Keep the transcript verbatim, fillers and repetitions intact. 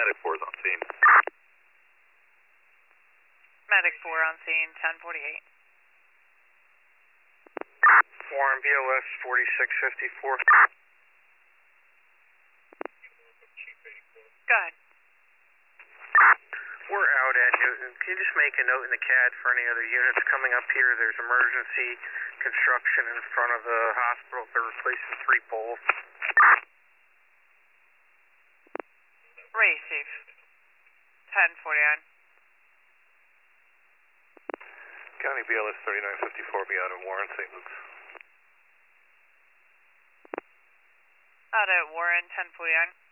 Medic four is on scene. Medic four on scene, ten forty-eight. Warren, B O S forty-six fifty-four. Go ahead. We're out at Newton. Can you just make a note in the C A D for any other units coming up here? There's emergency construction in front of the hospital. They're replacing three poles. Receive. ten forty-nine. County B L S thirty-nine fifty-four, be out of Warren, Saint Luke's. Out at Warren, ten forty-nine.